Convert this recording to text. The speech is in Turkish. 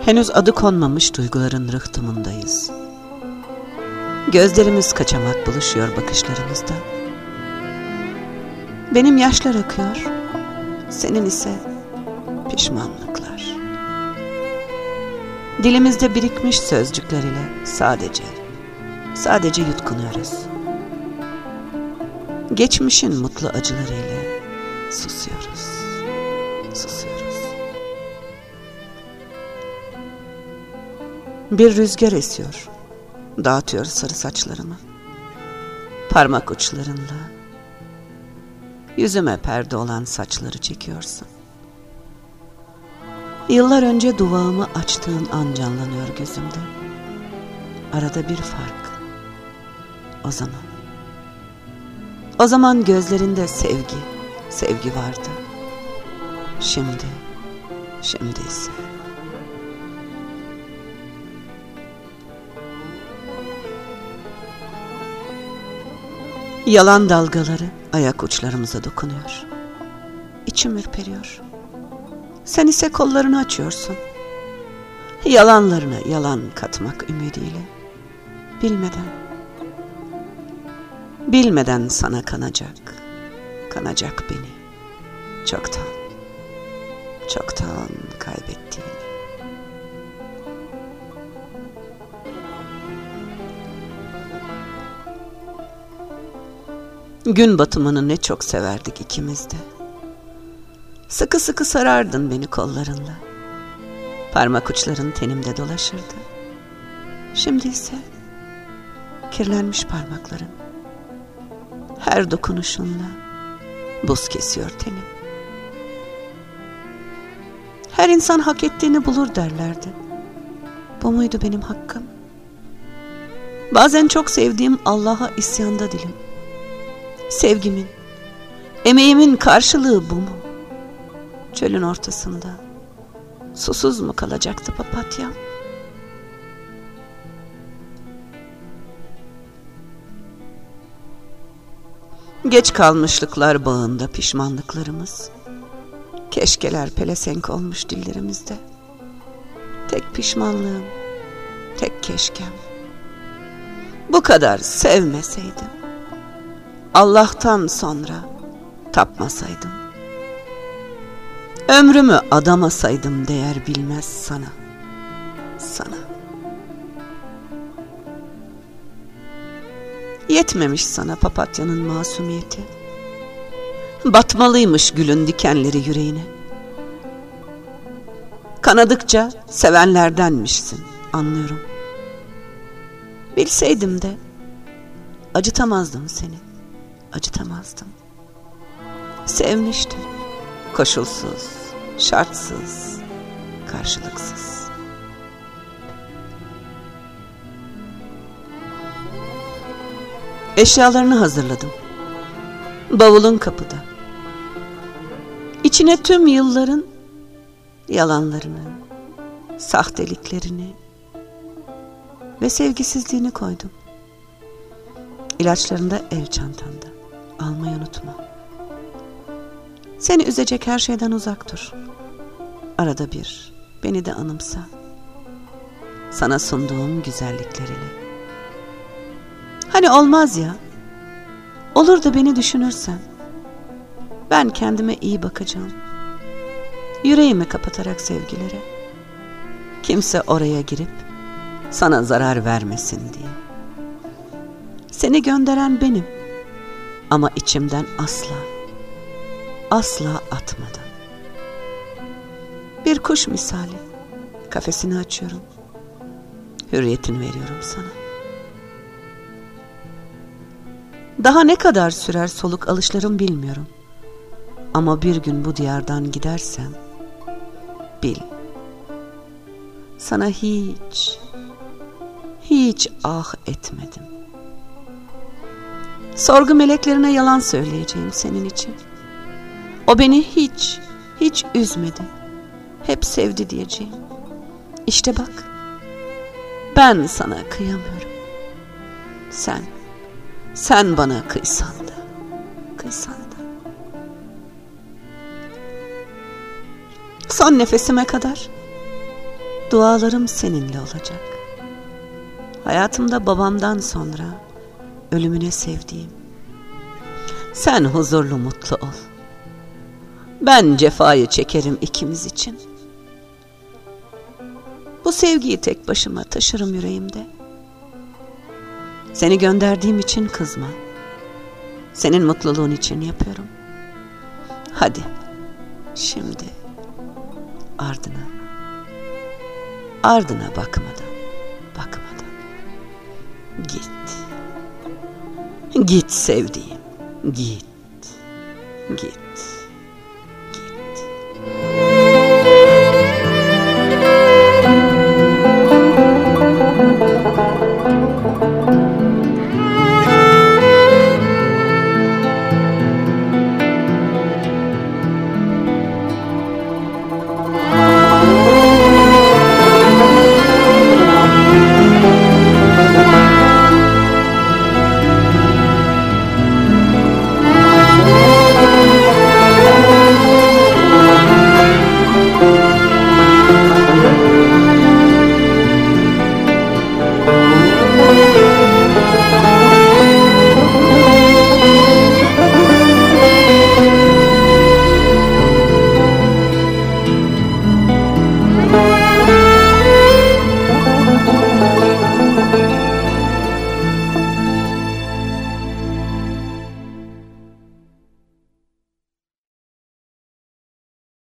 Henüz adı konmamış duyguların rıhtımındayız. Gözlerimiz kaçamak buluşuyor bakışlarımızda. Benim yaşlar akıyor, senin ise pişmanlıklar. Dilimizde birikmiş sözcükler ile sadece yutkunuyoruz. Geçmişin mutlu acılarıyla susuyoruz. Bir rüzgar esiyor, dağıtıyor sarı saçlarımı. Parmak uçlarınla yüzüme perde olan saçları çekiyorsun. Yıllar önce duvağımı açtığın an canlanıyor gözümde. Arada bir fark. O zaman gözlerinde sevgi vardı. Şimdi ise yalan dalgaları ayak uçlarımıza dokunuyor. İçim ürperiyor. Sen ise kollarını açıyorsun. Yalanlarına yalan katmak ümidiyle. Bilmeden sana kanacak beni. Çoktan kaybettiğini. Gün batımını ne çok severdik ikimiz de. Sıkı sıkı sarardın beni kollarınla. Parmak uçların tenimde dolaşırdı. Şimdi ise kirlenmiş parmakların. Her dokunuşunla buz kesiyor tenim. Her insan hak ettiğini bulur derlerdi. Bu muydu benim hakkım? Bazen çok sevdiğim Allah'a isyanda dilim. Sevgimin, emeğimin karşılığı bu mu? Çölün ortasında susuz mu kalacaktı papatyam? Geç kalmışlıklar bağında pişmanlıklarımız, keşkeler pelesenk olmuş dillerimizde. Tek pişmanlığım, tek keşkem. Bu kadar sevmeseydim, Allah'tan sonra tapmasaydım, ömrümü adamasaydım değer bilmez sana. Yetmemiş sana papatyanın masumiyeti. Batmalıymış gülün dikenleri yüreğine. Kanadıkça sevenlerdenmişsin, anlıyorum. Bilseydim de acıtamazdım seni, acıtamazdım. Sevmiştim, koşulsuz, şartsız, karşılıksız. Eşyalarını hazırladım. Bavulun kapıda. İçine tüm yılların yalanlarını, sahteliklerini ve sevgisizliğini koydum. İlaçlarını da el çantanda. Almayı unutma. Seni üzecek her şeyden uzak dur. Arada bir beni de anımsa. Sana sunduğum güzellikleriyle. Hani olmaz ya, olur da beni düşünürsen, ben kendime iyi bakacağım. Yüreğimi kapatarak sevgilere. Kimse oraya girip sana zarar vermesin diye. Seni gönderen benim ama içimden asla atmadım. Bir kuş misali kafesini açıyorum. Hürriyetini veriyorum sana. Daha ne kadar sürer soluk alışlarım bilmiyorum. Ama bir gün bu diyardan gidersem bil. Sana hiç ah etmedim. Sorgu meleklerine yalan söyleyeceğim senin için. O beni hiç üzmedi. Hep sevdi diyeceğim. İşte bak, ben sana kıyamıyorum. Sen bana kıysan da. Son nefesime kadar Dualarım seninle olacak. Hayatımda babamdan sonra ölümüne sevdiğim. Sen huzurlu mutlu ol. Ben cefayı çekerim ikimiz için. Bu sevgiyi tek başıma taşırım yüreğimde. Seni gönderdiğim için kızma. Senin mutluluğun için yapıyorum. Hadi şimdi ardına bakmadan git. Git sevdiğim, git.